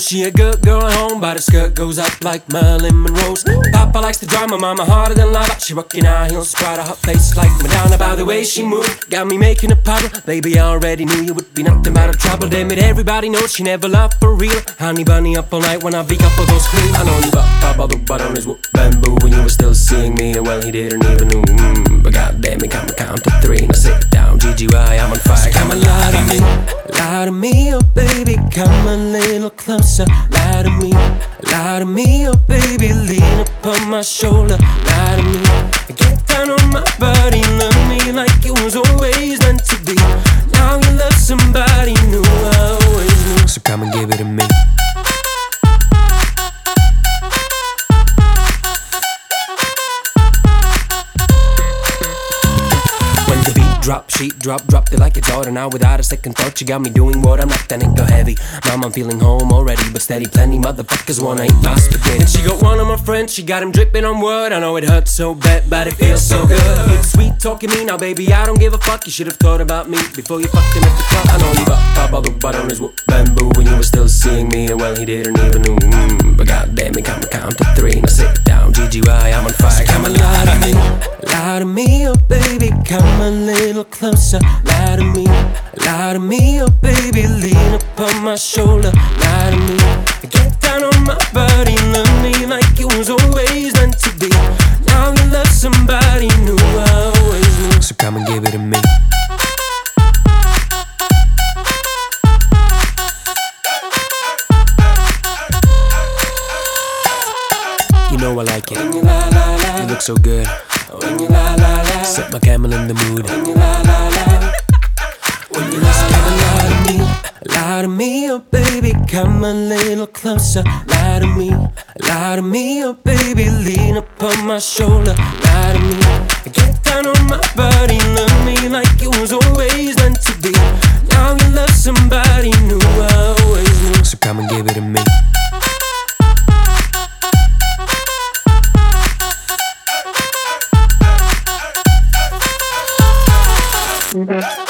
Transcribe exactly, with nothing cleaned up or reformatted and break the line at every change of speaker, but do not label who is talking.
she a good girl at home, but her skirt goes up like Marilyn Monroe's. Papa likes the drama, mama harder than lava. She rockin' high heels, proud of her face like Madonna. By the way she moved, got me making a puddle. Baby, I already knew you would be nothing but a trouble. Damn it, everybody knows she never loved for real. Honey bunny up all night when I beat up all those cream. I know you bought Papa the butt on his whoop bamboo when you were still seeing me, and well he didn't even know. Mm, but goddamn it, come count to three. Now sit down, G G Y, I'm on fire. So come and lie to me, lie to me, oh baby, come a little closer. Lie to me, lie to me, oh baby, lean upon my shoulder. Lie to me, get down on my body, love me like it was always meant to be. Now you love somebody new, I always knew. So come and give it to me. Drop, sheet, drop, dropped it like it's order. Now without a second thought, you got me doing what I'm not. That ain't go heavy. Mom, I'm feeling home already, but steady. Plenty motherfuckers wanna eat my spaghetti. And she got one of my friends, she got him dripping on wood. I know it hurts so bad, but it feels so good. It's sweet talking me now, baby, I don't give a fuck. You should've thought about me before you fucked him at the club. I know you bought Papa the butt on his whoop bamboo when you were still seeing me, and well he didn't even know. Mm, but goddamn it, come count to three. Now sit down, G G Y, I'm on fire. So come and lie to me, lie to me, oh baby, come a little closer. Lie to me, lie to me, oh baby, lean upon my shoulder. Lie to me, get down on my body, love me like it was always meant to be. Now you love somebody new, I always knew. So come and give it to me. You know I like it. When you lie, lie, lie. You look so good. When you lie, lie, lie. Set my camel in the mood. When you lie, lie, lie. When you lie, so come and lie to me, lie to me, oh baby, come a little closer. Lie to me, lie to me, oh baby, lean upon my shoulder. Lie to me, get down on my body, love me like it was always meant to be. Now you love somebody new, I always knew. So come and give it to me.
Mm-hmm.